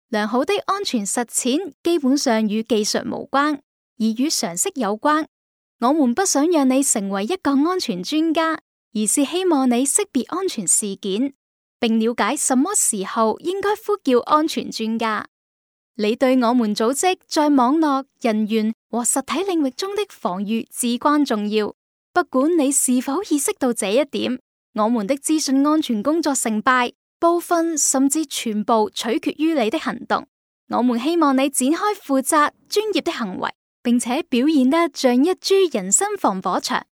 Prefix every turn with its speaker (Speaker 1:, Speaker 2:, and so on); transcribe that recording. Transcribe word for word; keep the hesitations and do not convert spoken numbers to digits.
Speaker 1: 良好的安全實踐基本上與技術無關，而與常識有關。我們不想讓你成為一個安全專家，而是希望你識別安全事件，並了解什麼時候應該呼叫安全專家。你對我們組織在網絡、人員和實體領域中的防禦至關重要。不管你是否意識到這一點，我們的資訊安全工作成敗，部分甚至全部取決於你的行動。我們希望你展開負責、專業的行為，並且表現得像一株人參防火牆。